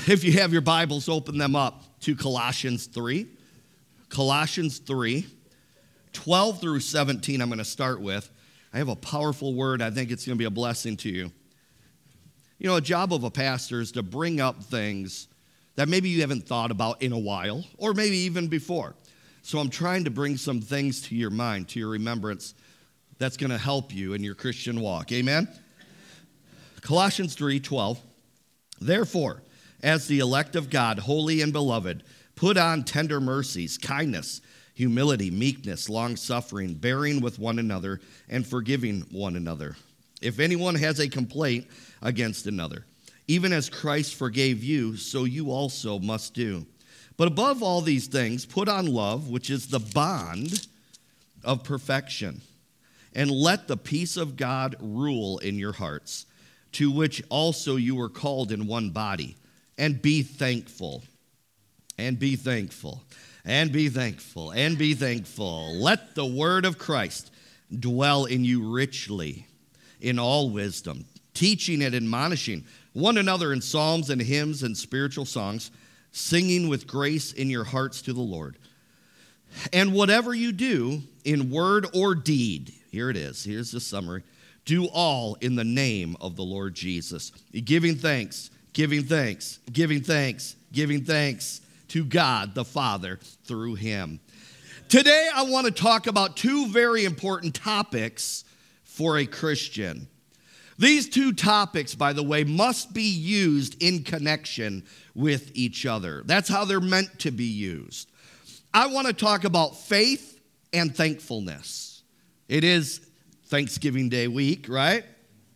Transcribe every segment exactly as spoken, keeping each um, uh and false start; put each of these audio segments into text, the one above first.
If you have your Bibles, open them up to Colossians three. Colossians three, twelve through seventeen, I'm going to start with. I have a powerful word. I think it's going to be a blessing to you. You know, a job of a pastor is to bring up things that maybe you haven't thought about in a while, or maybe even before. So I'm trying to bring some things to your mind, to your remembrance, that's going to help you in your Christian walk. Amen? Colossians three, twelve. Therefore, as the elect of God, holy and beloved, put on tender mercies, kindness, humility, meekness, long-suffering, bearing with one another, and forgiving one another. If anyone has a complaint against another, even as Christ forgave you, so you also must do. But above all these things, put on love, which is the bond of perfection. And let the peace of God rule in your hearts, to which also you were called in one body. And be thankful. And be thankful. And be thankful. And be thankful. Let the word of Christ dwell in you richly in all wisdom, teaching and admonishing one another in psalms and hymns and spiritual songs, singing with grace in your hearts to the Lord. And whatever you do in word or deed, here it is, here's the summary, do all in the name of the Lord Jesus, giving thanks, giving thanks, giving thanks, giving thanks to God the Father through him. Today I want to talk about two very important topics for a Christian. These two topics, by the way, must be used in connection with each other. That's how they're meant to be used. I want to talk about faith and thankfulness. It is Thanksgiving Day week, right?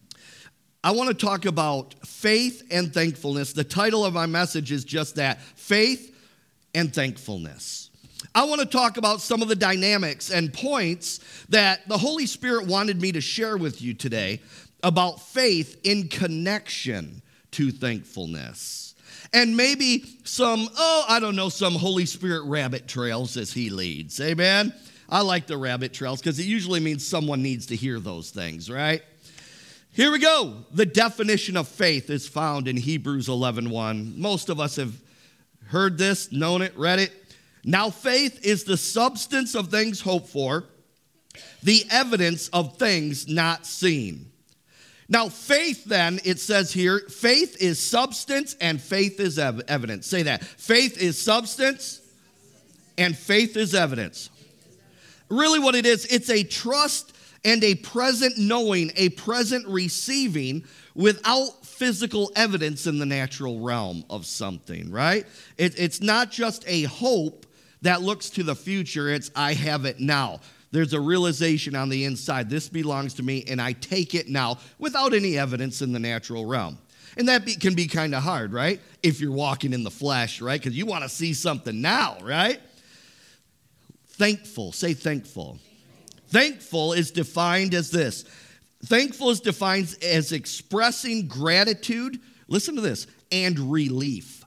I want to talk about faith and thankfulness. The title of my message is just that, faith and thankfulness. I want to talk about some of the dynamics and points that the Holy Spirit wanted me to share with you today about faith in connection to thankfulness. And maybe some, oh, I don't know, some Holy Spirit rabbit trails as he leads. Amen? I like the rabbit trails because it usually means someone needs to hear those things, right? Here we go. The definition of faith is found in Hebrews eleven one. Most of us have heard this, known it, read it. Now faith is the substance of things hoped for, the evidence of things not seen. Now faith then, it says here, faith is substance and faith is ev- evidence. Say that. Faith is substance and faith is evidence. Really what it is, it's a trust and a present knowing, a present receiving without physical evidence in the natural realm of something, right? It, it's not just a hope that looks to the future, it's I have it now. There's a realization on the inside, this belongs to me and I take it now without any evidence in the natural realm. And that be, can be kind of hard, right? If you're walking in the flesh, right? Because you want to see something now, right? Thankful, say thankful. Thankful is defined as this. Thankful is defined as expressing gratitude, listen to this, and relief.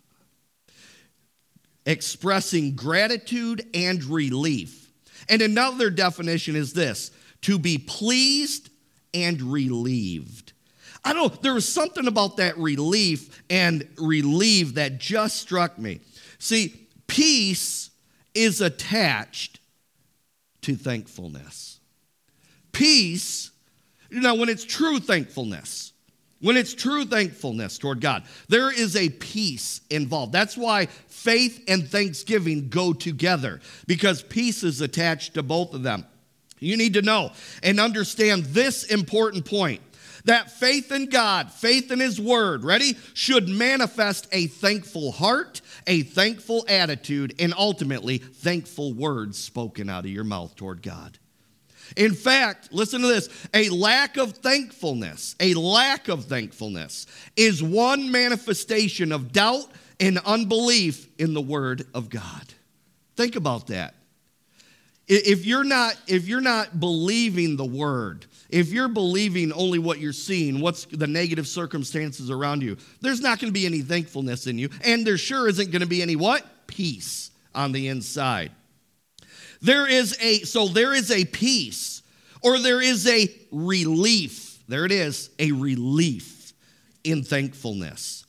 Expressing gratitude and relief. And another definition is this, to be pleased and relieved. I don't know, there was something about that relief and relieved that just struck me. See, peace is attached to thankfulness. Peace, you know, when it's true thankfulness, when it's true thankfulness toward God, there is a peace involved. That's why faith and thanksgiving go together, because peace is attached to both of them. You need to know and understand this important point, that faith in God, faith in his word, ready, should manifest a thankful heart, a thankful attitude, and ultimately thankful words spoken out of your mouth toward God. In fact, listen to this, a lack of thankfulness, a lack of thankfulness is one manifestation of doubt and unbelief in the word of God. Think about that. If you're not, if you're not believing the word, if you're believing only what you're seeing, what's the negative circumstances around you, there's not going to be any thankfulness in you, and there sure isn't going to be any what? Peace on the inside. There is a, so there is a peace, or there is a relief. There it is, a relief in thankfulness.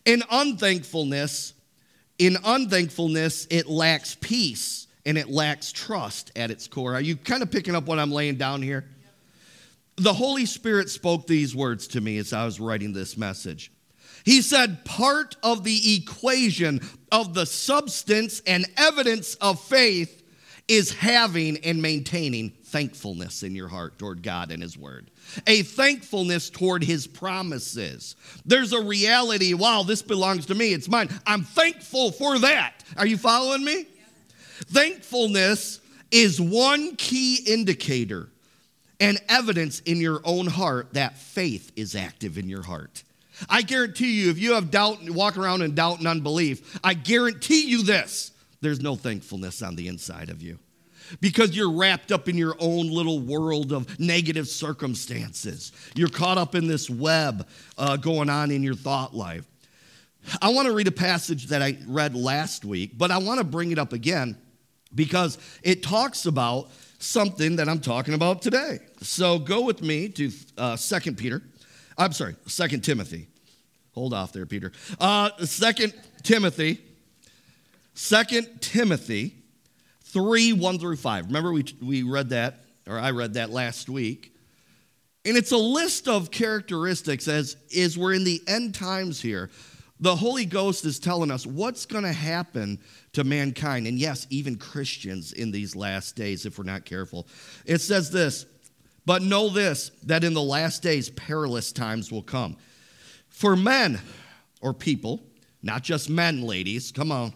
In unthankfulness, in unthankfulness, it lacks peace and it lacks trust at its core. Are you kind of picking up what I'm laying down here? The Holy Spirit spoke these words to me as I was writing this message. He said, part of the equation of the substance and evidence of faith is having and maintaining thankfulness in your heart toward God and His Word. A thankfulness toward His promises. There's a reality, wow, this belongs to me, it's mine. I'm thankful for that. Are you following me? Yeah. Thankfulness is one key indicator and evidence in your own heart that faith is active in your heart. I guarantee you, if you have doubt and walk around in doubt and unbelief, I guarantee you this, there's no thankfulness on the inside of you. Because you're wrapped up in your own little world of negative circumstances. You're caught up in this web uh, going on in your thought life. I want to read a passage that I read last week, but I want to bring it up again because it talks about something that I'm talking about today. So go with me to uh, Second Peter. I'm sorry, Second Timothy. Hold off there, Peter. Uh, Second Timothy. Second Timothy three, one through five. Remember we, we read that, or I read that last week. And it's a list of characteristics as is we're in the end times here. The Holy Ghost is telling us what's going to happen to mankind. And yes, even Christians in these last days, if we're not careful. It says this, but know this, that in the last days perilous times will come. For men, or people, not just men, ladies, come on.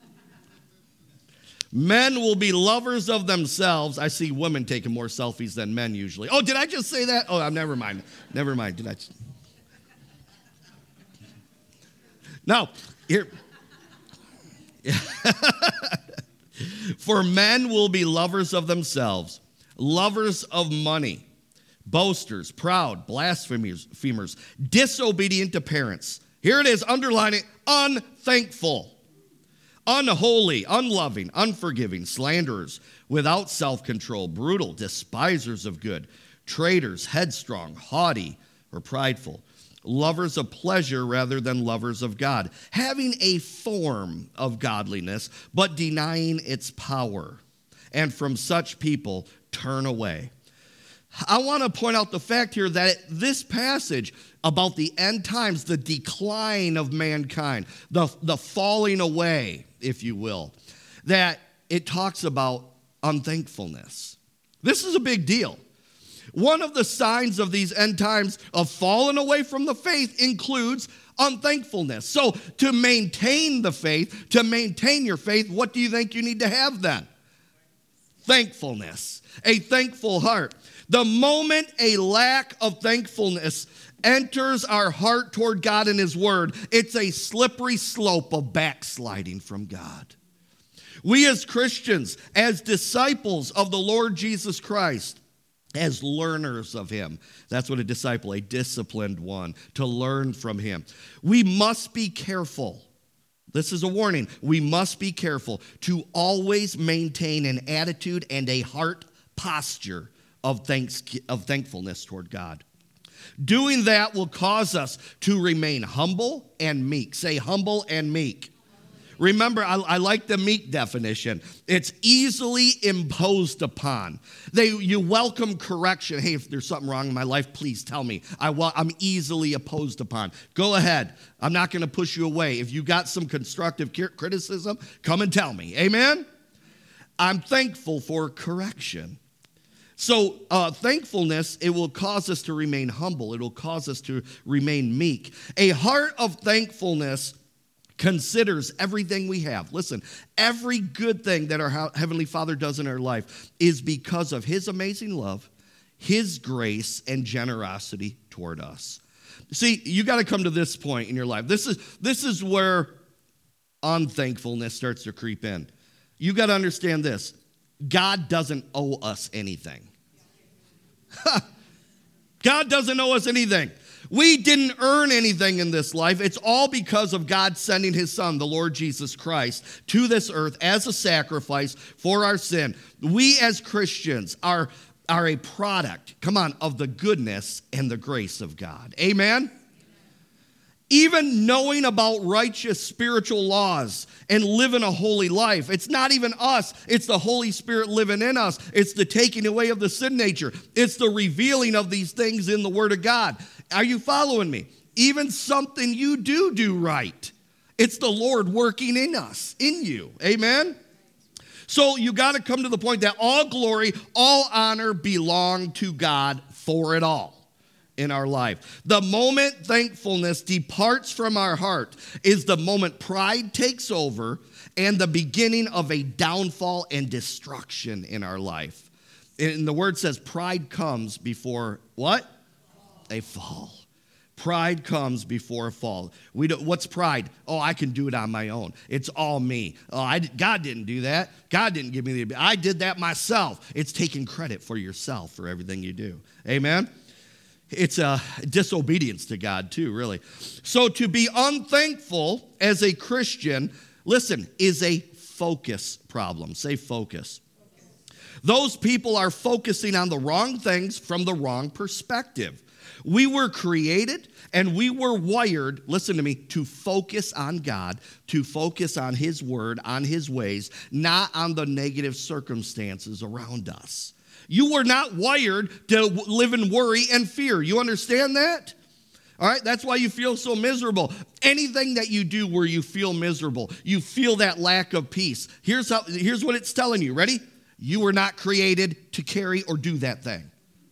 Men will be lovers of themselves. I see women taking more selfies than men usually. Oh, did I just say that? Oh, never mind. Never mind. Did I? No, here. For men will be lovers of themselves, lovers of money, boasters, proud, blasphemers, disobedient to parents. Here it is, underline it, unthankful. Unholy, unloving, unforgiving, slanderers, without self-control, brutal, despisers of good, traitors, headstrong, haughty, or prideful, lovers of pleasure rather than lovers of God, having a form of godliness, but denying its power. And from such people, turn away. I want to point out the fact here that this passage about the end times, the decline of mankind, the, the falling away, if you will, that it talks about unthankfulness. This is a big deal. One of the signs of these end times of falling away from the faith includes unthankfulness. So to maintain the faith, to maintain your faith, what do you think you need to have then? Thankfulness, a thankful heart. The moment a lack of thankfulness enters our heart toward God and His Word, it's a slippery slope of backsliding from God. We as Christians, as disciples of the Lord Jesus Christ, as learners of Him, that's what a disciple, a disciplined one, to learn from Him. We must be careful. This is a warning. We must be careful to always maintain an attitude and a heart posture of thanks of thankfulness toward God. Doing that will cause us to remain humble and meek. Say humble and meek. Remember, I, I like the meek definition. It's easily imposed upon. They, you welcome correction. Hey, if there's something wrong in my life, please tell me. I, I'm easily opposed upon. Go ahead. I'm not going to push you away. If you got some constructive criticism, come and tell me. Amen? I'm thankful for correction. So uh, thankfulness, it will cause us to remain humble. It will cause us to remain meek. A heart of thankfulness considers everything we have. Listen, every good thing that our Heavenly Father does in our life is because of His amazing love, His grace, and generosity toward us. See, you got to come to this point in your life. This is, this is where unthankfulness starts to creep in. You got to understand this. God doesn't owe us anything. God doesn't owe us anything. We didn't earn anything in this life. It's all because of God sending His Son, the Lord Jesus Christ, to this earth as a sacrifice for our sin. We as Christians are, are a product, come on, of the goodness and the grace of God. Amen? Even knowing about righteous spiritual laws and living a holy life. It's not even us. It's the Holy Spirit living in us. It's the taking away of the sin nature. It's the revealing of these things in the Word of God. Are you following me? Even something you do do right. It's the Lord working in us, in you. Amen? So you got to come to the point that all glory, all honor belong to God for it all in our life. The moment thankfulness departs from our heart is the moment pride takes over and the beginning of a downfall and destruction in our life. And the word says pride comes before what? A fall. Pride comes before a fall. We don't, what's pride? Oh, I can do it on my own. It's all me. Oh, I, God didn't do that. God didn't give me the, I did that myself. It's taking credit for yourself for everything you do. Amen? It's a disobedience to God too, really. So to be unthankful as a Christian, listen, is a focus problem. Say focus. Those people are focusing on the wrong things from the wrong perspective. We were created and we were wired, listen to me, to focus on God, to focus on His word, on His ways, not on the negative circumstances around us. You were not wired to live in worry and fear. You understand that? All right, that's why you feel so miserable. Anything that you do where you feel miserable, you feel that lack of peace. Here's how, here's what it's telling you. Ready? You were not created to carry or do that thing.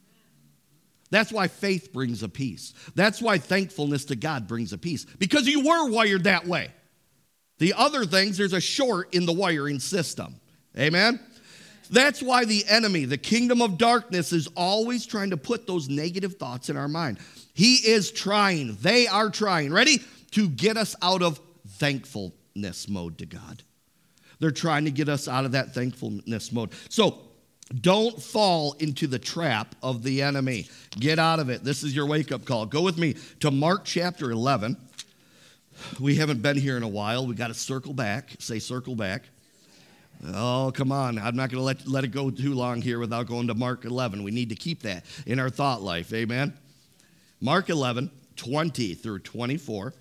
That's why faith brings a peace. That's why thankfulness to God brings a peace. Because you were wired that way. The other things, there's a short in the wiring system. Amen? That's why the enemy, the kingdom of darkness, is always trying to put those negative thoughts in our mind. He is trying, they are trying, ready? To get us out of thankfulness mode to God. They're trying to get us out of that thankfulness mode. So don't fall into the trap of the enemy. Get out of it. This is your wake-up call. Go with me to Mark chapter eleven. We haven't been here in a while. We got to circle back. Say circle back. Oh, come on. I'm not going to let, let it go too long here without going to Mark eleven. We need to keep that in our thought life. Amen? Mark eleven, twenty through twenty-four.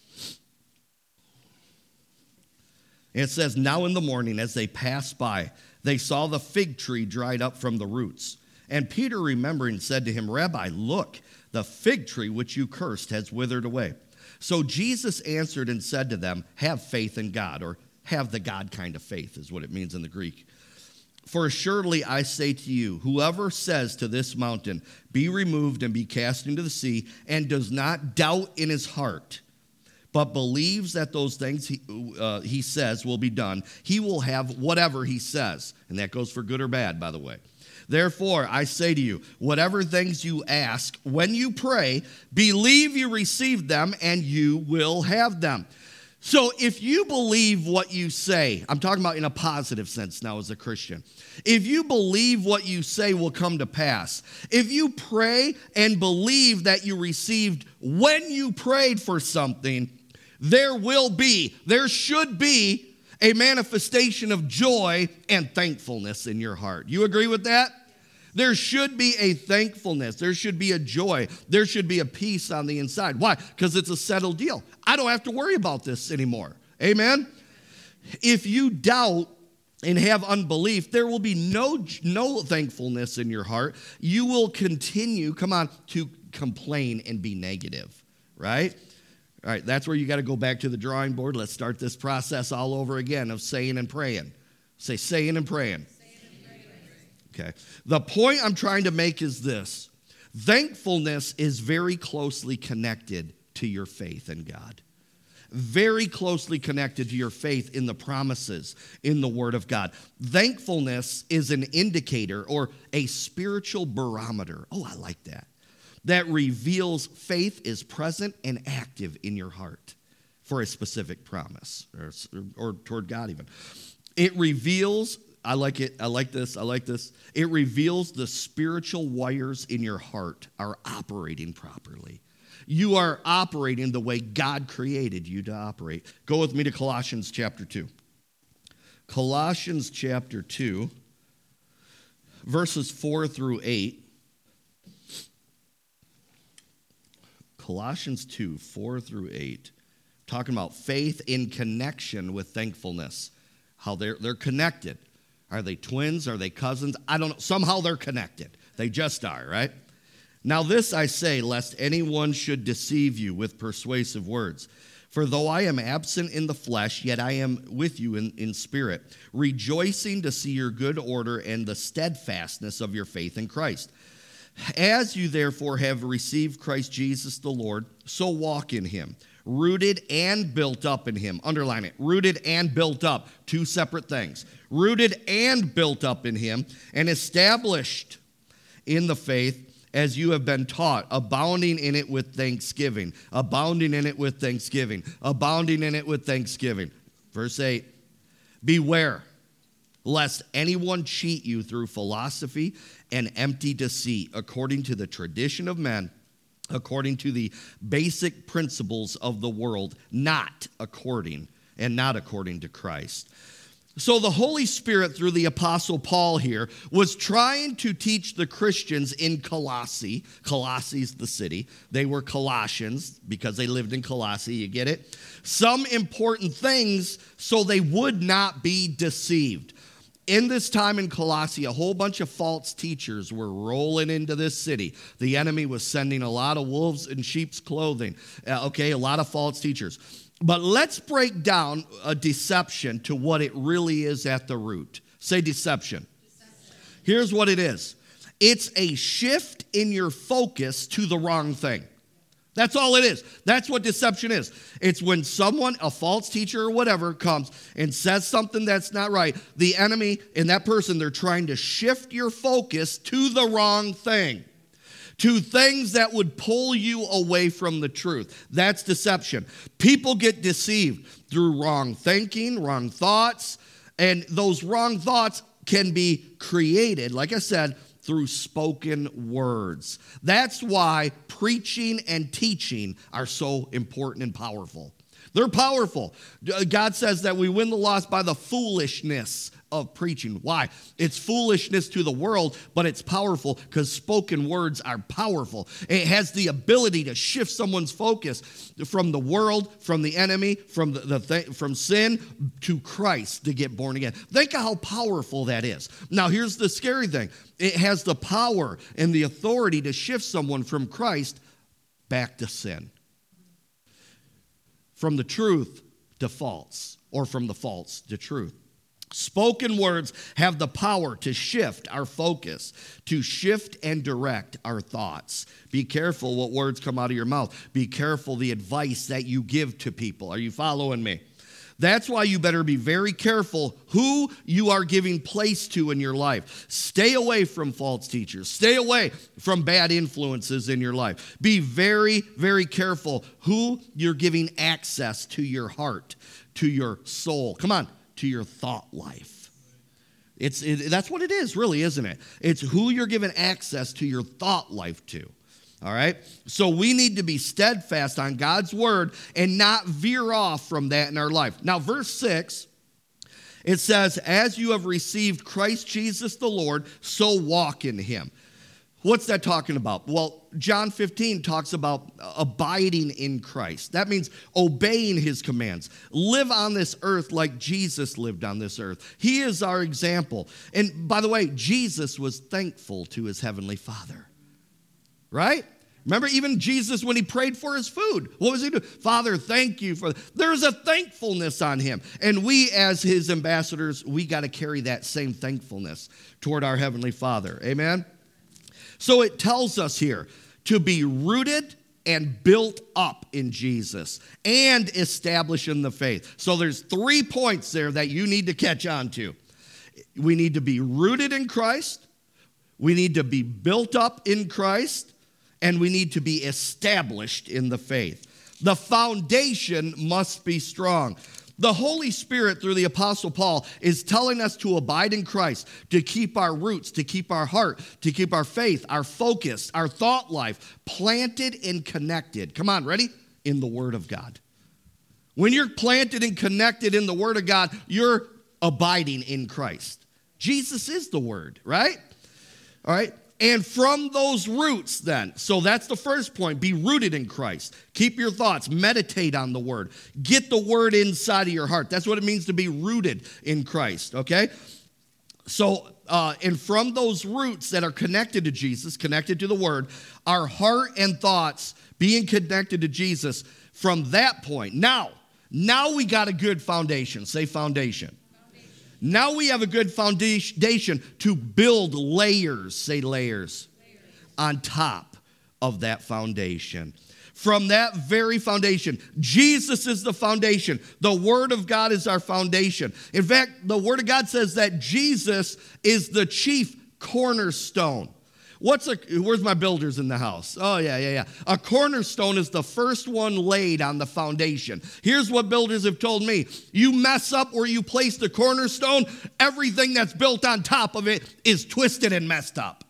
And it says, now in the morning as they passed by, they saw the fig tree dried up from the roots. And Peter, remembering, said to him, Rabbi, look, the fig tree which you cursed has withered away. So Jesus answered and said to them, have faith in God, or have the God kind of faith is what it means in the Greek. For assuredly I say to you, whoever says to this mountain, be removed and be cast into the sea, and does not doubt in his heart, but believes that those things he, uh, he says will be done, he will have whatever he says. And that goes for good or bad, by the way. Therefore, I say to you, whatever things you ask, when you pray, believe you receive them, and you will have them. So if you believe what you say, I'm talking about in a positive sense now as a Christian. If you believe what you say will come to pass, if you pray and believe that you received when you prayed for something, there will be, there should be a manifestation of joy and thankfulness in your heart. You agree with that? There should be a thankfulness. There should be a joy. There should be a peace on the inside. Why? Because it's a settled deal. I don't have to worry about this anymore. Amen? If you doubt and have unbelief, there will be no, no thankfulness in your heart. You will continue, come on, to complain and be negative, right? All right, that's where you got to go back to the drawing board. Let's start this process all over again of saying and praying. Say saying and praying. Okay. The point I'm trying to make is this. Thankfulness is very closely connected to your faith in God. Very closely connected to your faith in the promises in the Word of God. Thankfulness is an indicator or a spiritual barometer. Oh, I like that. That reveals faith is present and active in your heart for a specific promise or, or toward God even. It reveals, I like it, I like this, I like this. It reveals the spiritual wires in your heart are operating properly. You are operating the way God created you to operate. Go with me to Colossians chapter two. Colossians chapter two, verses four through eight. Colossians two, four through eight, talking about faith in connection with thankfulness, how they're, they're connected. Are they twins? Are they cousins? I don't know. Somehow they're connected. They just are, right? Now this I say, lest anyone should deceive you with persuasive words. For though I am absent in the flesh, yet I am with you in, in spirit, rejoicing to see your good order and the steadfastness of your faith in Christ. As you therefore have received Christ Jesus the Lord, so walk in him, rooted and built up in him. Underline it. Rooted and built up. Two separate things. Rooted and built up in him, and established in the faith as you have been taught, abounding in it with thanksgiving, abounding in it with thanksgiving, abounding in it with thanksgiving. Verse eight, beware lest anyone cheat you through philosophy and empty deceit, according to the tradition of men, according to the basic principles of the world, not according and not according to Christ. So the Holy Spirit, through the Apostle Paul here, was trying to teach the Christians in Colossae. Colossae's the city. They were Colossians because they lived in Colossae. You get it? Some important things so they would not be deceived. In this time in Colossae, a whole bunch of false teachers were rolling into this city. The enemy was sending a lot of wolves in sheep's clothing. Uh, okay, a lot of false teachers. But let's break down a deception to what it really is at the root. Say deception. Deception. Here's what it is. It's a shift in your focus to the wrong thing. That's all it is. That's what deception is. It's when someone, a false teacher or whatever, comes and says something that's not right. The enemy and that person, they're trying to shift your focus to the wrong thing. To things that would pull you away from the truth. That's deception. People get deceived through wrong thinking, wrong thoughts, and those wrong thoughts can be created, like I said, through spoken words. That's why preaching and teaching are so important and powerful. They're powerful. God says that we win the lost by the foolishness of preaching. Why? It's foolishness to the world, but it's powerful because spoken words are powerful. It has the ability to shift someone's focus from the world, from the enemy, from the, the th- from sin to Christ to get born again. Think of how powerful that is. Now, here's the scary thing. It has the power and the authority to shift someone from Christ back to sin. From the truth to false, or from the false to truth. Spoken words have the power to shift our focus, to shift and direct our thoughts. Be careful what words come out of your mouth. Be careful the advice that you give to people. Are you following me? That's why you better be very careful who you are giving place to in your life. Stay away from false teachers. Stay away from bad influences in your life. Be very, very careful who you're giving access to your heart, to your soul. Come on, to your thought life. It's it, that's what it is, really, isn't it? It's who you're giving access to your thought life to. All right? So we need to be steadfast on God's word and not veer off from that in our life. Now, verse six, it says, as you have received Christ Jesus the Lord, so walk in him. What's that talking about? Well, John fifteen talks about abiding in Christ. That means obeying his commands. Live on this earth like Jesus lived on this earth. He is our example. And by the way, Jesus was thankful to his heavenly Father. Right? Remember even Jesus when he prayed for his food. What was he doing? Father, thank you for... There's a thankfulness on him. And we as his ambassadors, we got to carry that same thankfulness toward our heavenly Father. Amen? So it tells us here to be rooted and built up in Jesus and established in the faith. So there's three points there that you need to catch on to. We need to be rooted in Christ. We need to be built up in Christ. And we need to be established in the faith. The foundation must be strong. The Holy Spirit, through the Apostle Paul, is telling us to abide in Christ, to keep our roots, to keep our heart, to keep our faith, our focus, our thought life planted and connected. Come on, ready? In the Word of God. When you're planted and connected in the Word of God, you're abiding in Christ. Jesus is the Word, right? All right? And from those roots then, so that's the first point, be rooted in Christ. Keep your thoughts, meditate on the word. Get the word inside of your heart. That's what it means to be rooted in Christ, okay? So, uh, and from those roots that are connected to Jesus, connected to the word, our heart and thoughts being connected to Jesus from that point. Now, now we got a good foundation. Say foundation. Now we have a good foundation to build layers, say layers, layers, on top of that foundation. From that very foundation, Jesus is the foundation. The Word of God is our foundation. In fact, the Word of God says that Jesus is the chief cornerstone. What's a, where's my builders in the house? Oh, yeah, yeah, yeah. A cornerstone is the first one laid on the foundation. Here's what builders have told me. You mess up where you place the cornerstone, everything that's built on top of it is twisted and messed up.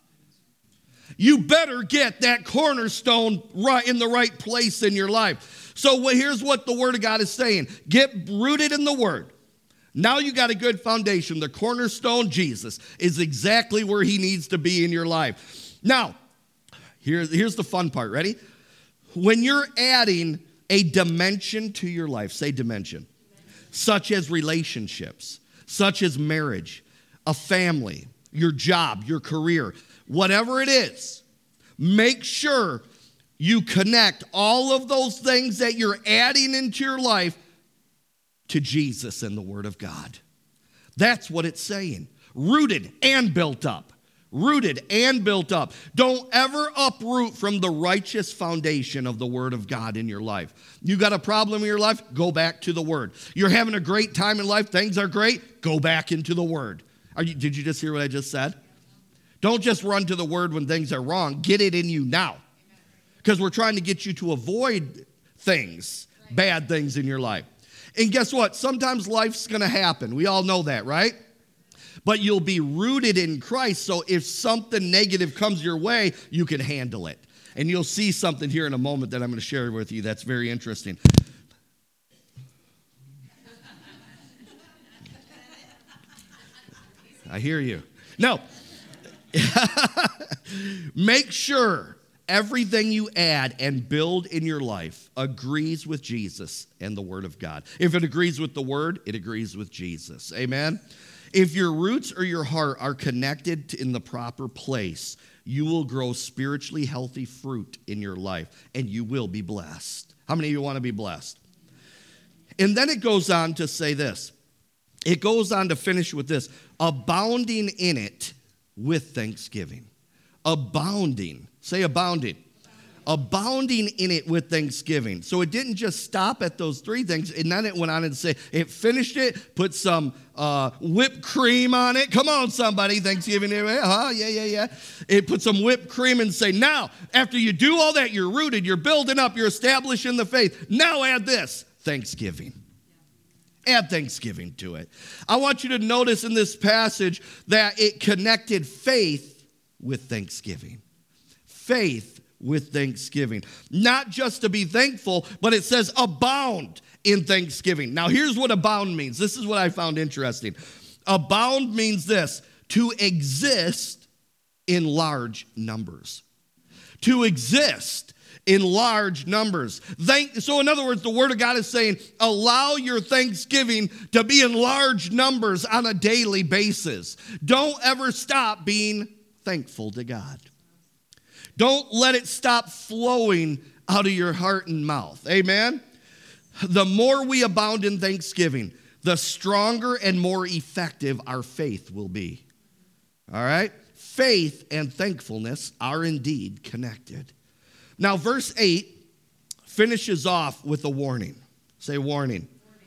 You better get that cornerstone right in the right place in your life. So here's what the Word of God is saying. Get rooted in the Word. Now you got a good foundation. The cornerstone, Jesus, is exactly where he needs to be in your life. Now, here, here's the fun part. Ready? When you're adding a dimension to your life, say dimension, such as relationships, such as marriage, a family, your job, your career, whatever it is, make sure you connect all of those things that you're adding into your life to Jesus and the Word of God. That's what it's saying. Rooted and built up. Rooted and built up. Don't ever uproot from the righteous foundation of the Word of God in your life. You got a problem in your life? Go back to the Word. You're having a great time in life? Things are great? Go back into the Word. Are you, did you just hear what I just said? Don't just run to the Word when things are wrong. Get it in you now. Because we're trying to get you to avoid things, bad things in your life. And guess what? Sometimes life's going to happen. We all know that, right? But you'll be rooted in Christ, so if something negative comes your way, you can handle it. And you'll see something here in a moment that I'm going to share with you that's very interesting. I hear you. No. Make sure everything you add and build in your life agrees with Jesus and the Word of God. If it agrees with the Word, it agrees with Jesus. Amen? If your roots or your heart are connected in the proper place, you will grow spiritually healthy fruit in your life, and you will be blessed. How many of you want to be blessed? And then it goes on to say this. It goes on to finish with this. Abounding in it with thanksgiving. Abounding. Say abounding. Abounding in it with thanksgiving. So it didn't just stop at those three things, and then it went on and say, it finished it, put some uh, whipped cream on it. Come on, somebody, Thanksgiving. Huh? Yeah, yeah, yeah. It put some whipped cream and say, now, after you do all that, you're rooted, you're building up, you're establishing the faith. Now add this, thanksgiving. Add thanksgiving to it. I want you to notice in this passage that it connected faith with thanksgiving. Faith with thanksgiving. Not just to be thankful, but it says abound in thanksgiving. Now, here's what abound means. This is what I found interesting. Abound means this, to exist in large numbers. To exist in large numbers. Thank, so in other words, the Word of God is saying, allow your thanksgiving to be in large numbers on a daily basis. Don't ever stop being thankful to God. Don't let it stop flowing out of your heart and mouth. Amen? The more we abound in thanksgiving, the stronger and more effective our faith will be. All right? Faith and thankfulness are indeed connected. Now, verse eight finishes off with a warning. Say warning.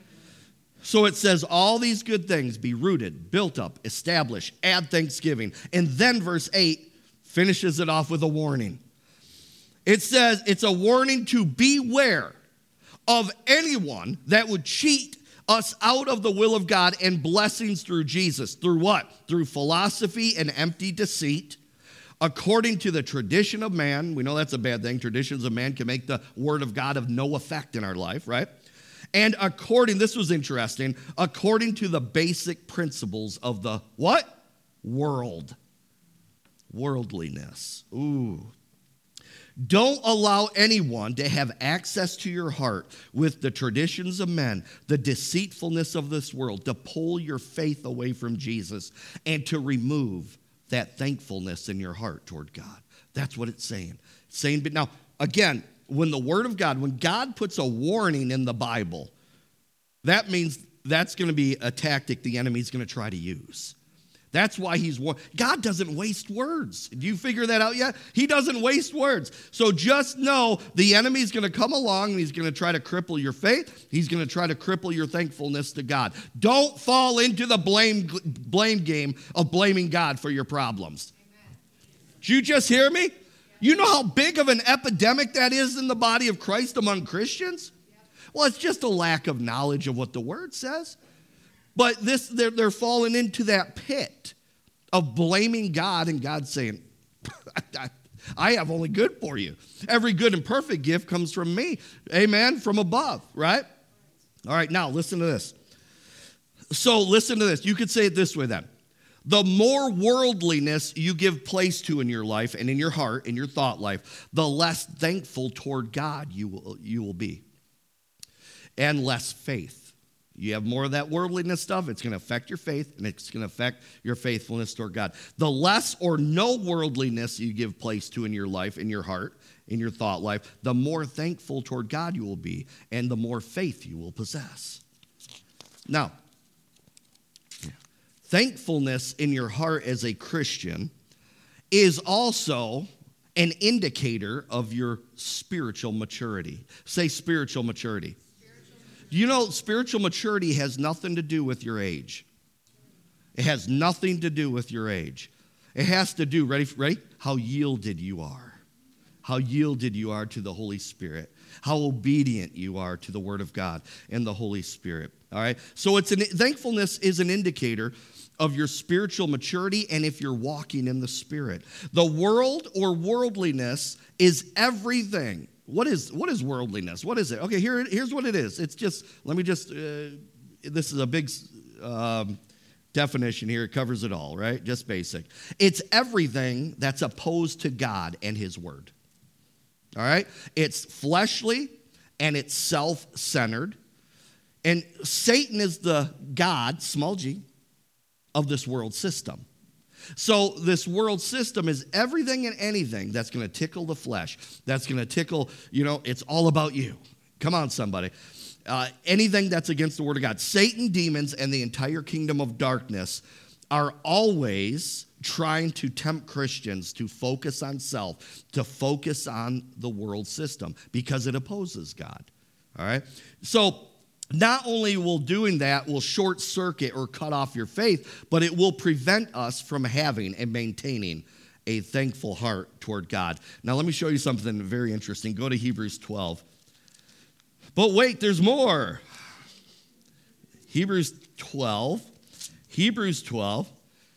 So it says, all these good things be rooted, built up, established, add thanksgiving. And then verse eight finishes it off with a warning. It says it's a warning to beware of anyone that would cheat us out of the will of God and blessings through Jesus. Through what? Through philosophy and empty deceit, according to the tradition of man. We know that's a bad thing. Traditions of man can make the word of God of no effect in our life, right? And according, this was interesting, according to the basic principles of the what? World. worldliness. Ooh. Don't allow anyone to have access to your heart with the traditions of men, the deceitfulness of this world, to pull your faith away from Jesus and to remove that thankfulness in your heart toward God. That's what it's saying. It's saying, but now, again, when the Word of God, when God puts a warning in the Bible, that means that's going to be a tactic the enemy's going to try to use. That's why he's war. God doesn't waste words. Do you figure that out yet? He doesn't waste words. So just know the enemy's going to come along and he's going to try to cripple your faith. He's going to try to cripple your thankfulness to God. Don't fall into the blame, blame game of blaming God for your problems. Amen. Did you just hear me? You know how big of an epidemic that is in the body of Christ among Christians? Well, it's just a lack of knowledge of what the Word says. But this, they're, they're falling into that pit of blaming God and God saying, I have only good for you. Every good and perfect gift comes from me. Amen, from above, right? All right, now listen to this. So listen to this. You could say it this way then. The more worldliness you give place to in your life and in your heart, in your thought life, the less thankful toward God you will, you will be. And less faith. You have more of that worldliness stuff, it's going to affect your faith, and it's going to affect your faithfulness toward God. The less or no worldliness you give place to in your life, in your heart, in your thought life, the more thankful toward God you will be, and the more faith you will possess. Now, thankfulness in your heart as a Christian is also an indicator of your spiritual maturity. Say spiritual maturity. You know, spiritual maturity has nothing to do with your age. It has nothing to do with your age. It has to do, ready, ready? How yielded you are. How yielded you are to the Holy Spirit. How obedient you are to the Word of God and the Holy Spirit. All right? So it's an, thankfulness is an indicator of your spiritual maturity and if you're walking in the Spirit. The world or worldliness is everything. What is what is worldliness? What is it? Okay, here here's what it is. It's just, let me just, uh, this is a big um, definition here. It covers it all, right? Just basic. It's everything that's opposed to God and His Word. All right? It's fleshly and it's self-centered. And Satan is the God, small g, of this world system. So this world system is everything and anything that's going to tickle the flesh, that's going to tickle, you know, it's all about you. Come on, somebody. Uh, anything that's against the Word of God. Satan, demons, and the entire kingdom of darkness are always trying to tempt Christians to focus on self, to focus on the world system, because it opposes God. All right? So not only will doing that will short circuit or cut off your faith, but it will prevent us from having and maintaining a thankful heart toward God. Now let me show you something very interesting. Go to Hebrews twelve. But wait, there's more. Hebrews twelve. Hebrews twelve.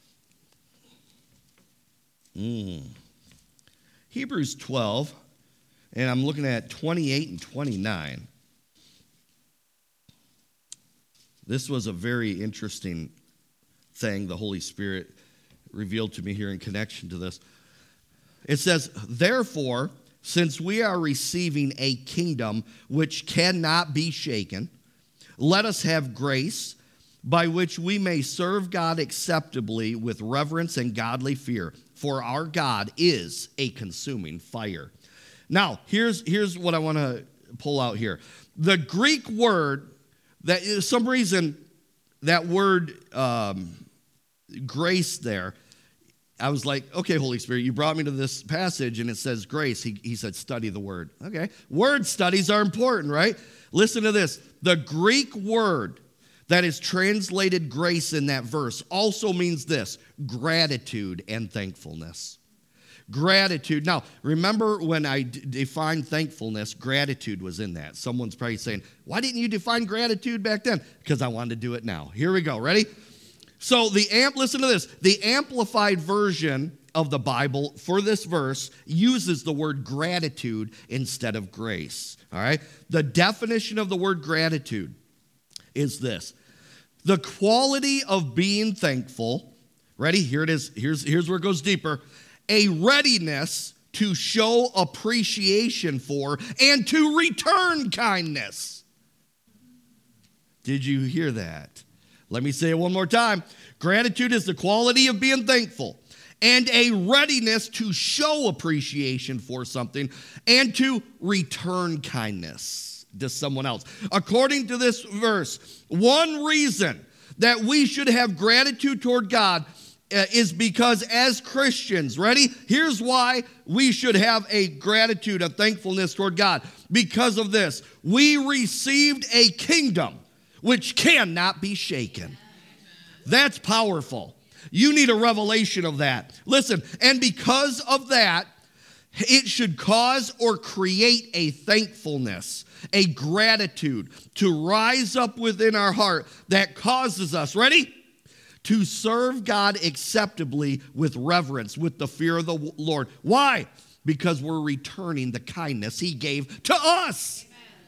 Mm. Hebrews twelve, and I'm looking at twenty-eight and twenty-nine. This was a very interesting thing the Holy Spirit revealed to me here in connection to this. It says, therefore, since we are receiving a kingdom which cannot be shaken, let us have grace by which we may serve God acceptably with reverence and godly fear, for our God is a consuming fire. Now, here's, here's what I want to pull out here. The Greek word, that is some reason that word um, grace there, I was like, okay, Holy Spirit, you brought me to this passage and it says grace. He, he said, study the word. Okay, word studies are important, right? Listen to this. The Greek word that is translated grace in that verse also means this: gratitude and thankfulness. Gratitude. Now, remember when I d- defined thankfulness, gratitude was in that. Someone's probably saying, why didn't you define gratitude back then? Because I wanted to do it now. Here we go. Ready? So the amp, listen to this. The amplified version of the Bible for this verse uses the word gratitude instead of grace. All right? The definition of the word gratitude is this: the quality of being thankful. Ready? Here it is. Here's, here's where it goes deeper. a readiness to show appreciation for and to return kindness. Did you hear that? Let me say it one more time. Gratitude is the quality of being thankful and a readiness to show appreciation for something and to return kindness to someone else. According to this verse, one reason that we should have gratitude toward God uh, is because as Christians, ready? Here's why we should have a gratitude, a thankfulness toward God. Because of this, we received a kingdom which cannot be shaken. That's powerful. You need a revelation of that. Listen, and because of that, it should cause or create a thankfulness, a gratitude to rise up within our heart that causes us, ready? To serve God acceptably with reverence, with the fear of the Lord. Why? Because we're returning the kindness He gave to us.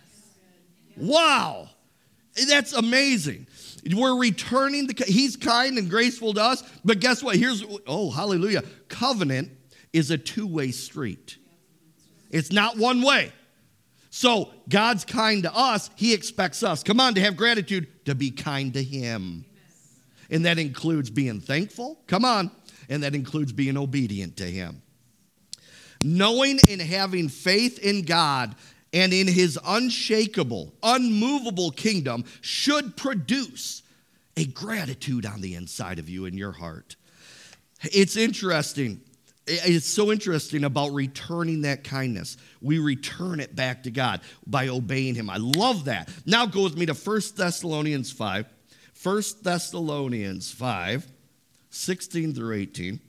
Wow. That's amazing. We're returning the, He's kind and graceful to us, but guess what? Here's, oh, hallelujah. Covenant is a two-way street. It's not one way. So God's kind to us. He expects us, come on, to have gratitude, to be kind to Him. And that includes being thankful, come on, and that includes being obedient to Him. Knowing and having faith in God and in His unshakable, unmovable kingdom should produce a gratitude on the inside of you in your heart. It's interesting. It's so interesting about returning that kindness. We return it back to God by obeying Him. I love that. Now go with me to First Thessalonians five. First Thessalonians five, sixteen through eighteen.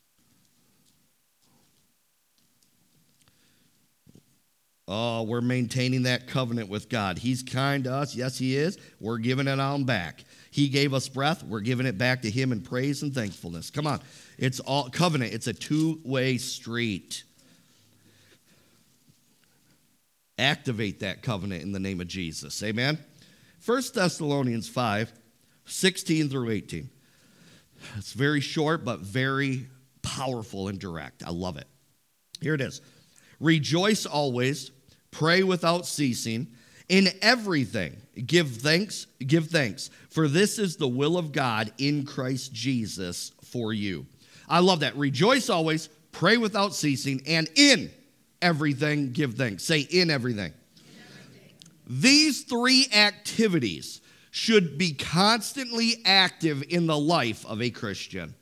Oh, we're maintaining that covenant with God. He's kind to us. Yes, He is. We're giving it on back. He gave us breath. We're giving it back to Him in praise and thankfulness. Come on. It's all covenant. It's a two-way street. Activate that covenant in the name of Jesus. Amen? First Thessalonians five, sixteen through eighteen. It's very short, but very powerful and direct. I love it. Here it is. Rejoice always, pray without ceasing, in everything give thanks, give thanks, for this is the will of God in Christ Jesus for you. I love that. Rejoice always, pray without ceasing, and in everything give thanks. Say in everything. In everything. These three activities should be constantly active in the life of a Christian.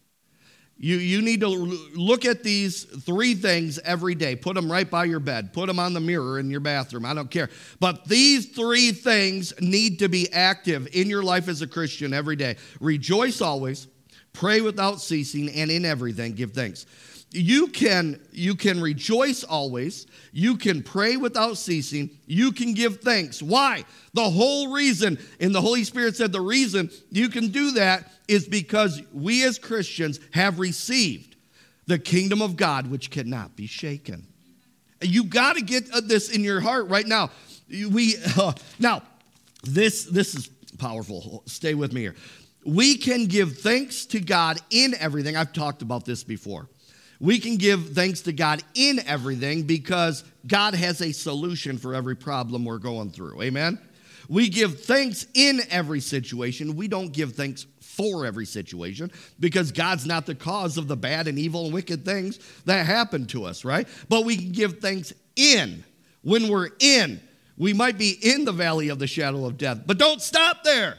You, you need to look at these three things every day. Put them right by your bed. Put them on the mirror in your bathroom. I don't care. But these three things need to be active in your life as a Christian every day. Rejoice always, pray without ceasing, and in everything give thanks. You can, you can rejoice always. You can pray without ceasing. You can give thanks. Why? The whole reason, and the Holy Spirit said the reason you can do that is because we as Christians have received the kingdom of God, which cannot be shaken. You got to get this in your heart right now. We uh, now, this this is powerful. Stay with me here. We can give thanks to God in everything. I've talked about this before. We can give thanks to God in everything because God has a solution for every problem we're going through. Amen? We give thanks in every situation. We don't give thanks for every situation because God's not the cause of the bad and evil and wicked things that happen to us, right? But we can give thanks in. When we're in, we might be in the valley of the shadow of death, but don't stop there.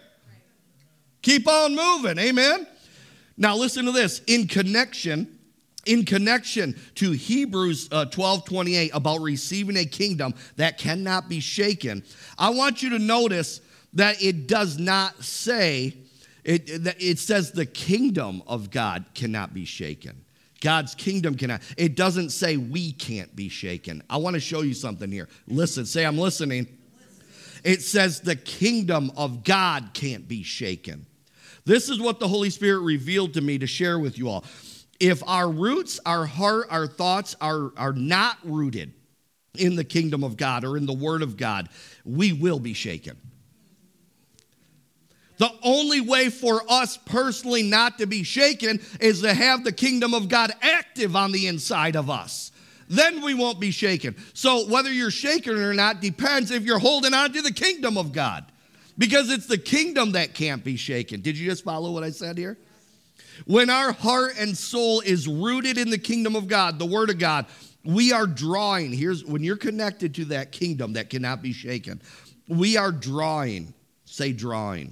Keep on moving. Amen? Now listen to this. In connection In connection to Hebrews uh, twelve twenty-eight about receiving a kingdom that cannot be shaken, I want you to notice that it does not say, it, it says the kingdom of God cannot be shaken. God's kingdom cannot. It doesn't say we can't be shaken. I want to show you something here. Listen, say I'm listening. It says the kingdom of God can't be shaken. This is what the Holy Spirit revealed to me to share with you all. If our roots, our heart, our thoughts are, are not rooted in the kingdom of God or in the word of God, we will be shaken. The only way for us personally not to be shaken is to have the kingdom of God active on the inside of us. Then we won't be shaken. So whether you're shaken or not depends if you're holding on to the kingdom of God. Because it's the kingdom that can't be shaken. Did you just follow what I said here? When our heart and soul is rooted in the kingdom of God, the word of God, we are drawing. Here's when you're connected to that kingdom that cannot be shaken. We are drawing, say drawing,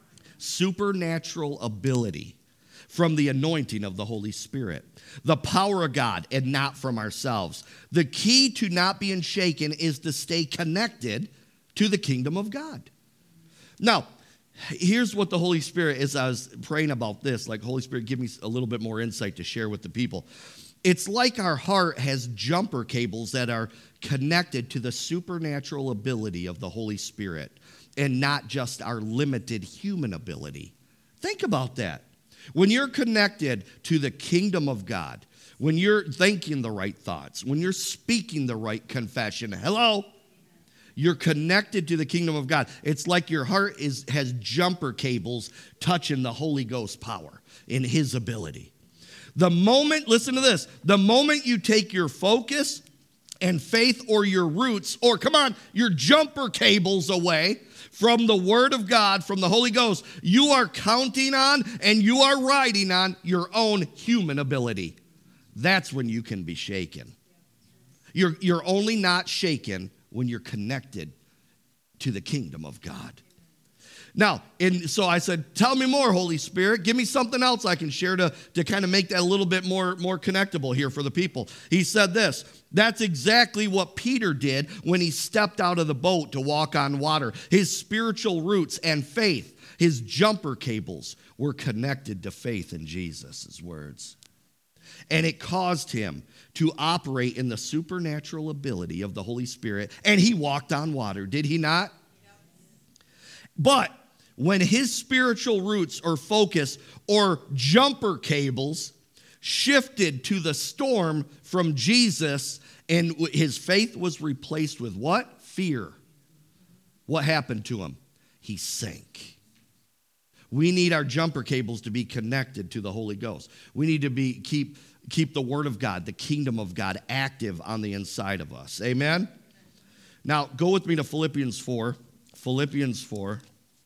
supernatural ability from the anointing of the Holy Spirit, the power of God, and not from ourselves. The key to not being shaken is to stay connected to the kingdom of God. Now, here's what the Holy Spirit, as I was praying about this, like, Holy Spirit, give me a little bit more insight to share with the people. It's like our heart has jumper cables that are connected to the supernatural ability of the Holy Spirit and not just our limited human ability. Think about that. When you're connected to the kingdom of God, when you're thinking the right thoughts, when you're speaking the right confession, hello? You're connected to the kingdom of God. It's like your heart is has jumper cables touching the Holy Ghost power in his ability. The moment, listen to this, the moment you take your focus and faith or your roots, or come on, your jumper cables away from the word of God, from the Holy Ghost, you are counting on and you are riding on your own human ability. That's when you can be shaken. You're, you're only not shaken when you're connected to the kingdom of God. Now, and so I said, tell me more, Holy Spirit. Give me something else I can share to, to kind of make that a little bit more, more connectable here for the people. He said this, that's exactly what Peter did when he stepped out of the boat to walk on water. His spiritual roots and faith, his jumper cables were connected to faith in Jesus' words. And it caused him to operate in the supernatural ability of the Holy Spirit. And he walked on water, did he not? Yep. But when his spiritual roots or focus or jumper cables shifted to the storm from Jesus, and his faith was replaced with what? Fear. What happened to him? He sank. We need our jumper cables to be connected to the Holy Ghost. We need to be keep, keep the Word of God, the kingdom of God, active on the inside of us. Amen? Now, go with me to Philippians four. Philippians four.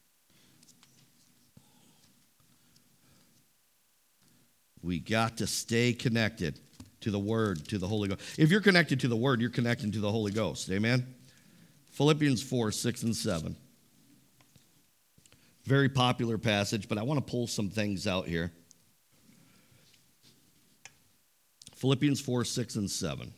We got to stay connected to the Word, to the Holy Ghost. If you're connected to the Word, you're connected to the Holy Ghost. Amen? Philippians four, six, and seven. Very popular passage, but I want to pull some things out here. Philippians four, six, and seven.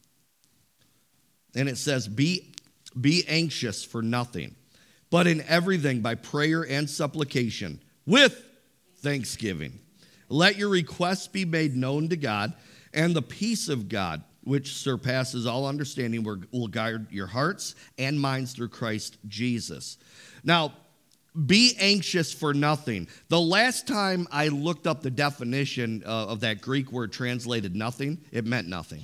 And it says, be, be anxious for nothing, but in everything by prayer and supplication, with thanksgiving. Let your requests be made known to God, and the peace of God, which surpasses all understanding, will guide your hearts and minds through Christ Jesus. Now, be anxious for nothing. The last time I looked up the definition uh, of that Greek word translated nothing, it meant nothing.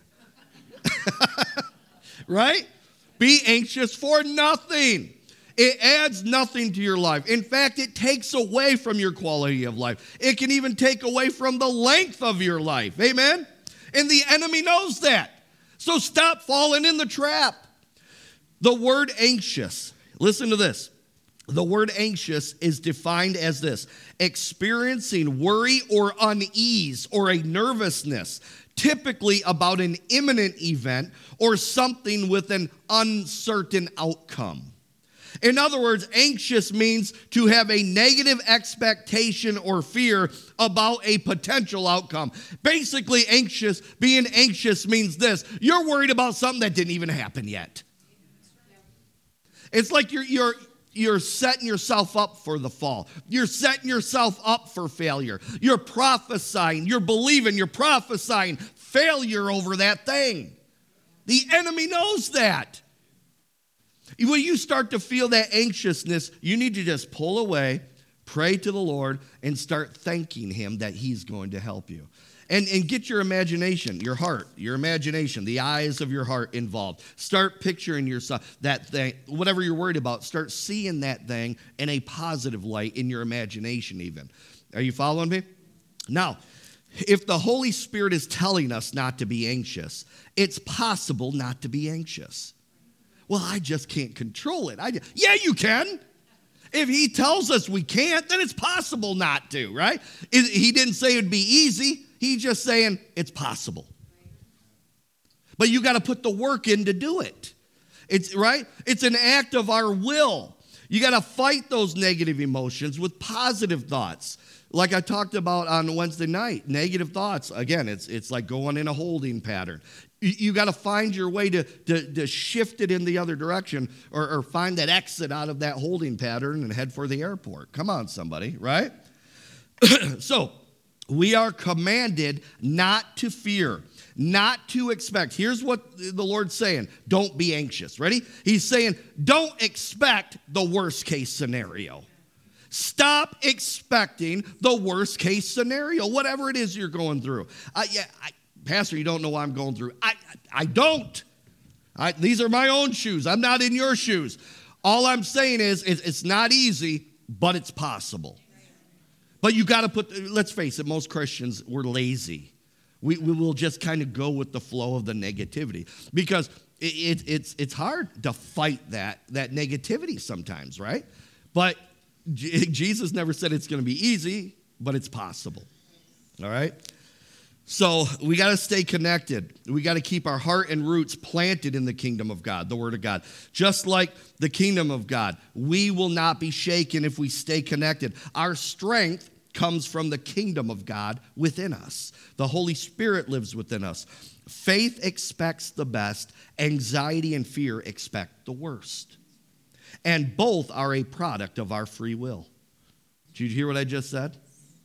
Right? Be anxious for nothing. It adds nothing to your life. In fact, it takes away from your quality of life. It can even take away from the length of your life. Amen? And the enemy knows that. So stop falling in the trap. The word anxious, listen to this. The word anxious is defined as this: experiencing worry or unease or a nervousness, typically about an imminent event or something with an uncertain outcome. In other words, anxious means to have a negative expectation or fear about a potential outcome. Basically, anxious, being anxious means this: you're worried about something that didn't even happen yet. It's like you're you're You're setting yourself up for the fall. You're setting yourself up for failure. You're prophesying, you're believing, you're prophesying failure over that thing. The enemy knows that. When you start to feel that anxiousness, you need to just pull away, pray to the Lord, and start thanking him that he's going to help you. And, and get your imagination, your heart, your imagination, the eyes of your heart involved. Start picturing yourself, that thing, whatever you're worried about, start seeing that thing in a positive light in your imagination even. Are you following me? Now, if the Holy Spirit is telling us not to be anxious, it's possible not to be anxious. Well, I just can't control it. I just, yeah, you can. If he tells us we can't, then it's possible not to, right? He didn't say it'd be easy. He's just saying it's possible. But you got to put the work in to do it. It's right? It's an act of our will. You got to fight those negative emotions with positive thoughts. Like I talked about on Wednesday night, negative thoughts. Again, it's it's like going in a holding pattern. You, you got to find your way to, to, to shift it in the other direction or, or find that exit out of that holding pattern and head for the airport. Come on, somebody, right? So, we are commanded not to fear, not to expect. Here's what the Lord's saying. Don't be anxious. Ready? He's saying, don't expect the worst case scenario. Stop expecting the worst case scenario, whatever it is you're going through. Uh, yeah, I, Pastor, you don't know what I'm going through. I, I don't. I, these are my own shoes. I'm not in your shoes. All I'm saying is it's, it's not easy, but it's possible. But you got to put, let's face it, most Christians, we're lazy. We, we will just kind of go with the flow of the negativity because it, it, it's, it's hard to fight that, that negativity sometimes, right? But J- Jesus never said it's going to be easy, but it's possible, all right? So we got to stay connected. We got to keep our heart and roots planted in the kingdom of God, the word of God. Just like the kingdom of God, we will not be shaken if we stay connected. Our strength comes from the kingdom of God within us. The Holy Spirit lives within us. Faith expects the best. Anxiety and fear expect the worst. And both are a product of our free will. Did you hear what I just said?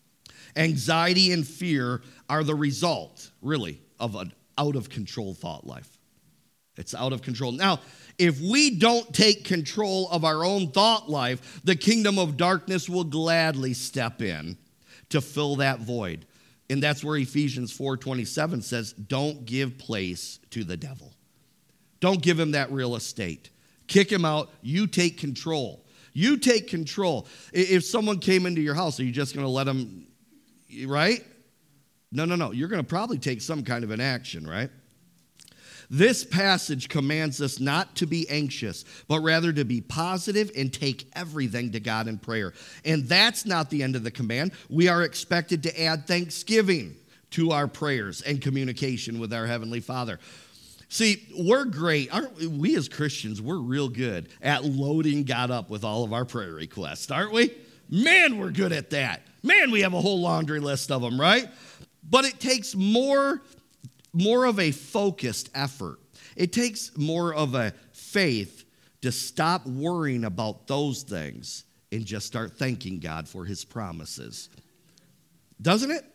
Anxiety and fear are the result, really, of an out-of-control thought life. It's out of control. Now, if we don't take control of our own thought life, the kingdom of darkness will gladly step in to fill that void. And that's where Ephesians four twenty-seven says, don't give place to the devil. Don't give him that real estate. Kick him out. You take control. You take control. If someone came into your house, are you just going to let them, right? No, no, no. You're going to probably take some kind of an action, right? This passage commands us not to be anxious, but rather to be positive and take everything to God in prayer. And that's not the end of the command. We are expected to add thanksgiving to our prayers and communication with our Heavenly Father. See, we're great. Aren't we? We as Christians, we're real good at loading God up with all of our prayer requests, aren't we? Man, we're good at that. Man, we have a whole laundry list of them, right? But it takes more more of a focused effort. It takes more of a faith to stop worrying about those things and just start thanking God for his promises. Doesn't it?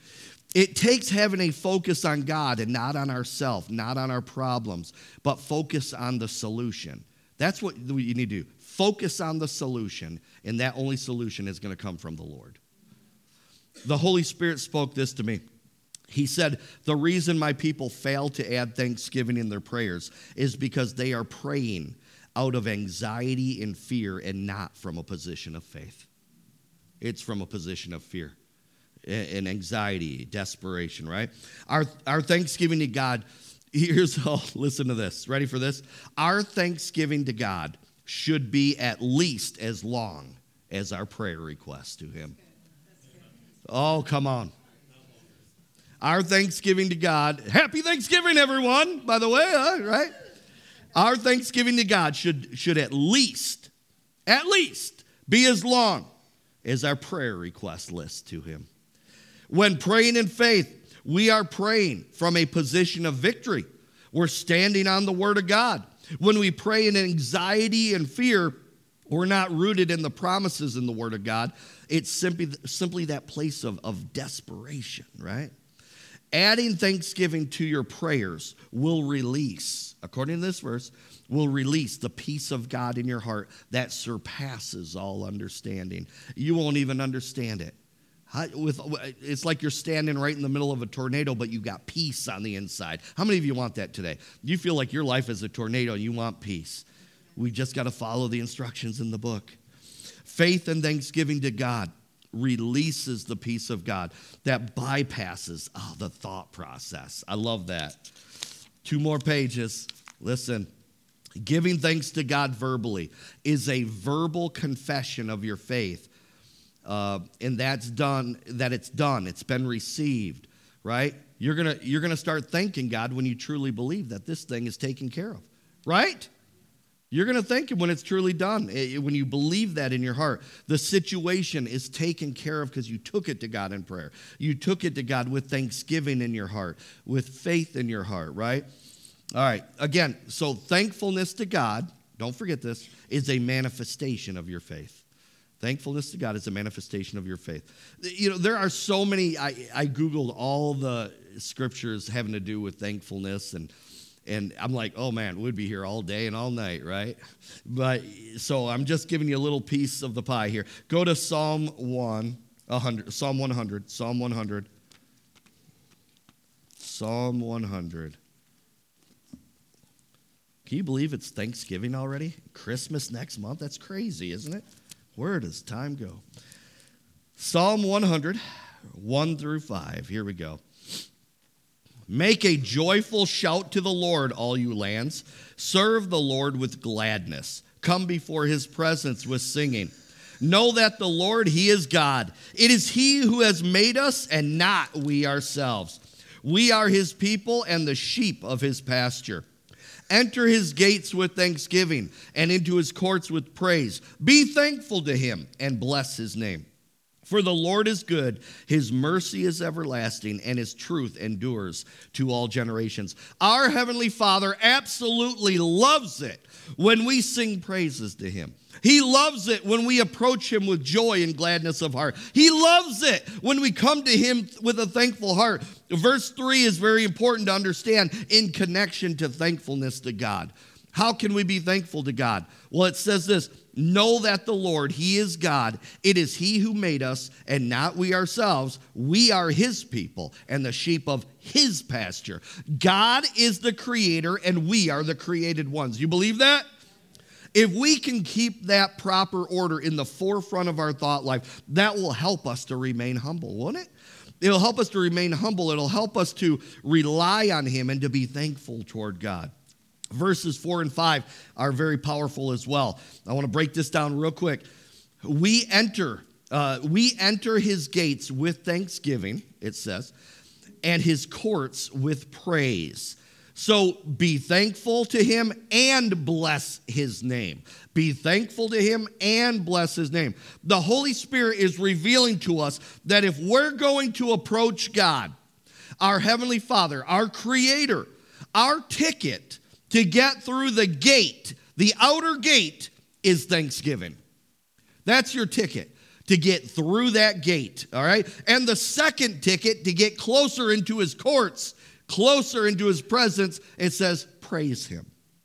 It takes having a focus on God and not on ourselves, not on our problems, but focus on the solution. That's what you need to do. Focus on the solution, and that only solution is going to come from the Lord. The Holy Spirit spoke this to me. He said, the reason my people fail to add thanksgiving in their prayers is because they are praying out of anxiety and fear and not from a position of faith. It's from a position of fear and anxiety, desperation, right? Our, our thanksgiving to God, here's, oh, listen to this. Ready for this? Our thanksgiving to God should be at least as long as our prayer request to him. Oh, come on. Our thanksgiving to God, happy Thanksgiving, everyone, by the way, huh, right? Our thanksgiving to God should, should at least, at least be as long as our prayer request list to him. When praying in faith, we are praying from a position of victory. We're standing on the word of God. When we pray in anxiety and fear, we're not rooted in the promises in the word of God. It's simply, simply that place of, of desperation, right? Adding thanksgiving to your prayers will release, according to this verse, will release the peace of God in your heart that surpasses all understanding. You won't even understand it How, with, it's like you're standing right in the middle of a tornado, but you got peace on the inside. How many of you want that today? You feel like your life is a tornado and you want peace. We just got to follow the instructions in the book. Faith and thanksgiving to God releases the peace of God that bypasses oh, the thought process. I love that. Two more pages. Listen. Giving thanks to God verbally is a verbal confession of your faith. Uh, and that's done, that it's done, it's been received, right? You're gonna, you're gonna start thanking God when you truly believe that this thing is taken care of, right? You're gonna thank Him when it's truly done, when you believe that in your heart. The situation is taken care of because you took it to God in prayer. You took it to God with thanksgiving in your heart, with faith in your heart, right? All right, again, so thankfulness to God, don't forget this, is a manifestation of your faith. Thankfulness to God is a manifestation of your faith. You know, there are so many, I, I Googled all the scriptures having to do with thankfulness, and and I'm like, oh man, we'd be here all day and all night, right? But, so I'm just giving you a little piece of the pie here. Go to Psalm one hundred, Psalm one hundred, Psalm one hundred, Psalm one hundred. Can you believe it's Thanksgiving already? Christmas next month? That's crazy, isn't it? Where does time go? Psalm one hundred, one through five. Here we go. Make a joyful shout to the Lord, all you lands. Serve the Lord with gladness. Come before His presence with singing. Know that the Lord, He is God. It is He who has made us and not we ourselves. We are His people and the sheep of His pasture. Enter His gates with thanksgiving and into His courts with praise. Be thankful to Him and bless His name. For the Lord is good, His mercy is everlasting, and His truth endures to all generations. Our Heavenly Father absolutely loves it when we sing praises to Him. He loves it when we approach Him with joy and gladness of heart. He loves it when we come to Him with a thankful heart. Verse three is very important to understand in connection to thankfulness to God. How can we be thankful to God? Well, it says this, know that the Lord, He is God. It is He who made us and not we ourselves. We are His people and the sheep of His pasture. God is the creator and we are the created ones. You believe that? If we can keep that proper order in the forefront of our thought life, that will help us to remain humble, won't it? It'll help us to remain humble. It'll help us to rely on Him and to be thankful toward God. Verses four and five are very powerful as well. I want to break this down real quick. We enter, uh, we enter His gates with thanksgiving, it says, and His courts with praise. So be thankful to Him and bless His name. Be thankful to Him and bless His name. The Holy Spirit is revealing to us that if we're going to approach God, our Heavenly Father, our Creator, our ticket to get through the gate, the outer gate, is thanksgiving. That's your ticket to get through that gate, all right? And the second ticket to get closer into His courts, closer into His presence, it says, praise Him.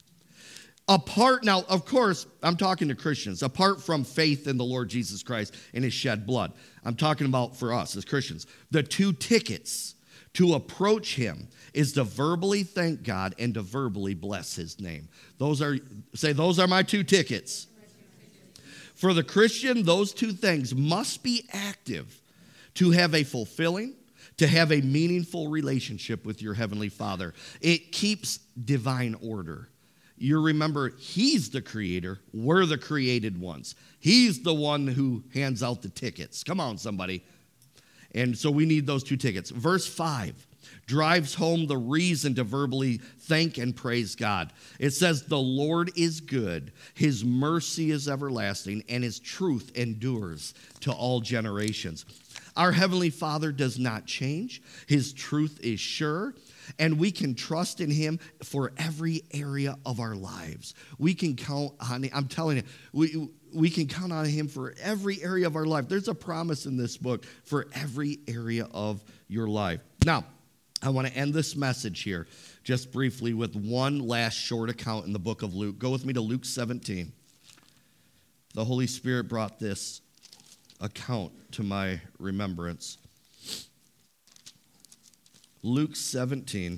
Apart, now, of course, I'm talking to Christians, apart from faith in the Lord Jesus Christ and His shed blood. I'm talking about for us as Christians. The two tickets to approach Him is to verbally thank God and to verbally bless His name. Those are, say, those are my two tickets. For the Christian, those two things must be active to have a fulfilling, to have a meaningful relationship with your Heavenly Father. It keeps divine order. You remember, He's the creator. We're the created ones. He's the one who hands out the tickets. Come on, somebody. And so we need those two tickets. Verse five drives home the reason to verbally thank and praise God. It says, the Lord is good, His mercy is everlasting, and His truth endures to all generations. Our Heavenly Father does not change. His truth is sure, and we can trust in Him for every area of our lives. We can count on, I'm telling you, we, we can count on Him for every area of our life. There's a promise in this book for every area of your life. Now, I want to end this message here just briefly with one last short account in the book of Luke. Go with me to Luke seventeen. The Holy Spirit brought this account to my remembrance. Luke seventeen.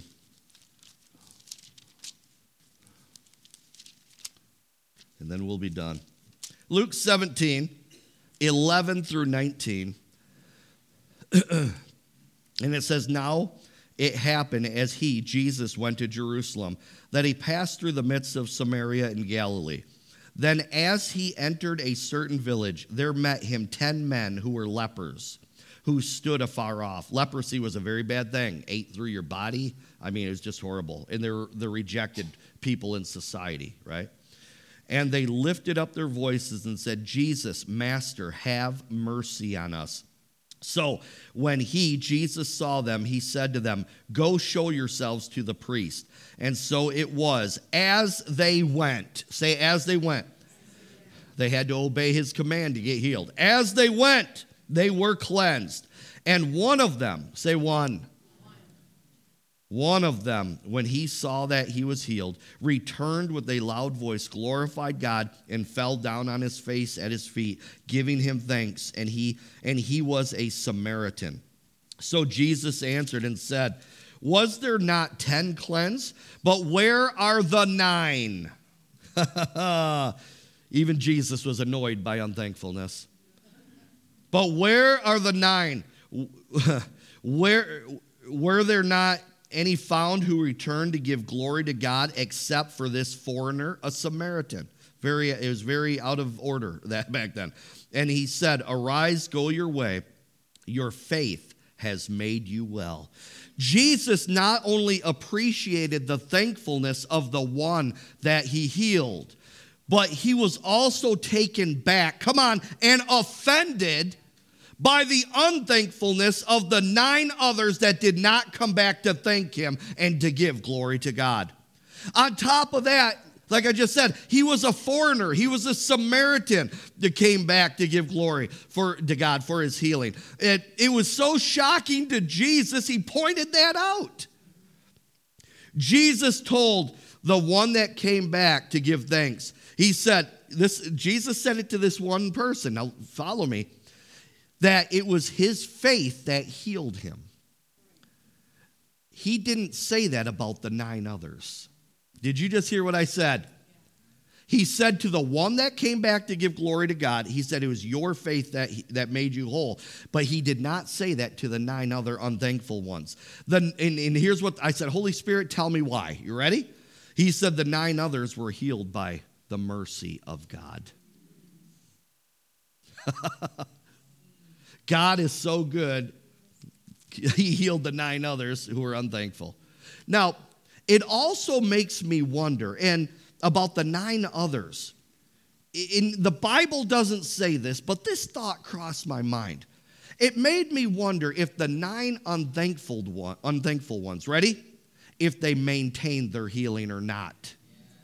And then we'll be done. Luke seventeen, eleven through nineteen. And it says, now it happened as he, Jesus, went to Jerusalem, that he passed through the midst of Samaria and Galilee. Then as he entered a certain village, there met him ten men who were lepers, who stood afar off. Leprosy was a very bad thing. Ate through your body. I mean, it was just horrible. And they're the rejected people in society, right? And they lifted up their voices and said, Jesus, Master, have mercy on us. So when he, Jesus, saw them, he said to them, go show yourselves to the priest. And so it was, as they went, say as they went, they had to obey his command to get healed. As they went, they were cleansed. And one of them, say one, one of them, when he saw that he was healed, returned with a loud voice, glorified God, and fell down on his face at his feet, giving him thanks. And he and he was a Samaritan. So Jesus answered and said, was there not ten cleansed? But where are the nine? Even Jesus was annoyed by unthankfulness. But where are the nine? Where were there not any found who returned to give glory to God except for this foreigner, a Samaritan? Very, it was very out of order that back then. And he said, arise, go your way. Your faith has made you well. Jesus not only appreciated the thankfulness of the one that he healed, but he was also taken back, come on, and offended by the unthankfulness of the nine others that did not come back to thank him and to give glory to God. On top of that, like I just said, he was a foreigner. He was a Samaritan that came back to give glory for, to God for his healing. It, it was so shocking to Jesus, he pointed that out. Jesus told the one that came back to give thanks, he said, this, Jesus said it to this one person, now follow me, that it was his faith that healed him. He didn't say that about the nine others. Did you just hear what I said? He said to the one that came back to give glory to God, he said it was your faith that, that made you whole. But he did not say that to the nine other unthankful ones. Then, and, and here's what I said, Holy Spirit, tell me why. You ready? He said the nine others were healed by the mercy of God. God is so good, he healed the nine others who were unthankful. Now, it also makes me wonder, and about the nine others. In, the Bible doesn't say this, but this thought crossed my mind. It made me wonder if the nine unthankful, one, unthankful ones, ready? If they maintained their healing or not.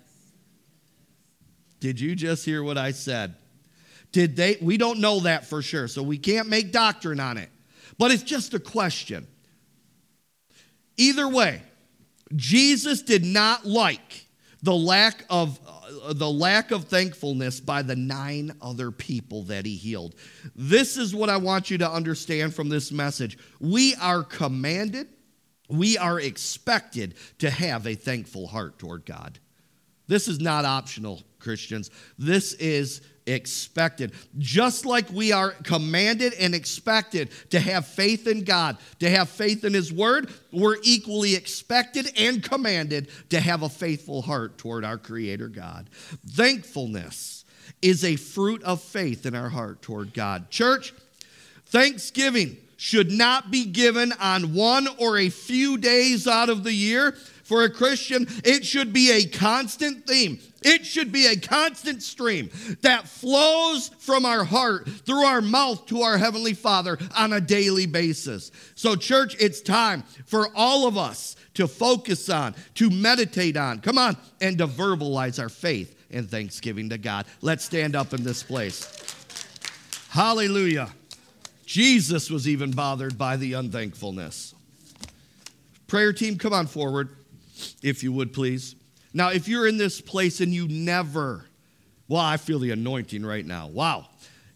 Did you just hear what I said? Did they? We don't know that for sure, so we can't make doctrine on it. But it's just a question. Either way, Jesus did not like the lack of uh, the lack of thankfulness by the nine other people that he healed. This is what I want you to understand from this message. We are commanded, we are expected to have a thankful heart toward God. This is not optional, Christians. This is expected. Just like we are commanded and expected to have faith in God, to have faith in his word, we're equally expected and commanded to have a faithful heart toward our Creator God. Thankfulness is a fruit of faith in our heart toward God. Church, thanksgiving should not be given on one or a few days out of the year. For a Christian, it should be a constant theme. It should be a constant stream that flows from our heart through our mouth to our Heavenly Father on a daily basis. So, church, it's time for all of us to focus on, to meditate on, come on, and to verbalize our faith and thanksgiving to God. Let's stand up in this place. Hallelujah. Jesus was even bothered by the unthankfulness. Prayer team, come on forward, if you would, please. Now, if you're in this place and you never, well, I feel the anointing right now. Wow.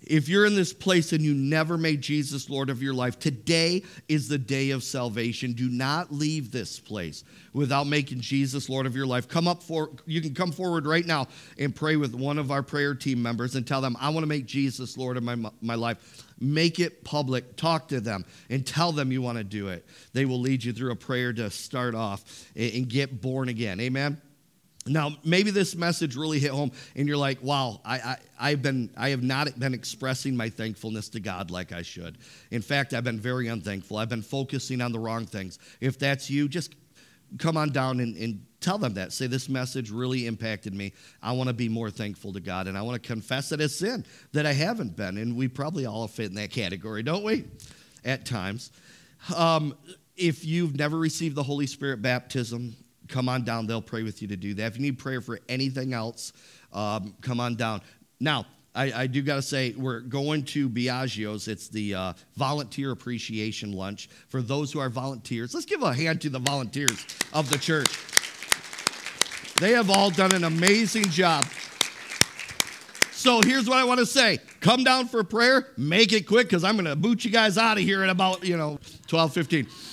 If you're in this place and you never made Jesus Lord of your life, today is the day of salvation. Do not leave this place without making Jesus Lord of your life. Come up for, you can come forward right now and pray with one of our prayer team members and tell them, I want to make Jesus Lord of my, my life. Make it public. Talk to them and tell them you want to do it. They will lead you through a prayer to start off and get born again. Amen. Now, maybe this message really hit home, and you're like, wow, I, I, I've been, I have not been expressing my thankfulness to God like I should. In fact, I've been very unthankful. I've been focusing on the wrong things. If that's you, just come on down and, and tell them that. Say, this message really impacted me. I want to be more thankful to God, and I want to confess it as sin that I haven't been. And we probably all fit in that category, don't we? At times. Um, if you've never received the Holy Spirit baptism, come on down. They'll pray with you to do that. If you need prayer for anything else, um, come on down. Now, I, I do got to say, we're going to Biagio's. It's the uh, volunteer appreciation lunch for those who are volunteers. Let's give a hand to the volunteers of the church. They have all done an amazing job. So here's what I want to say. Come down for prayer. Make it quick because I'm going to boot you guys out of here in about, you know, twelve fifteen.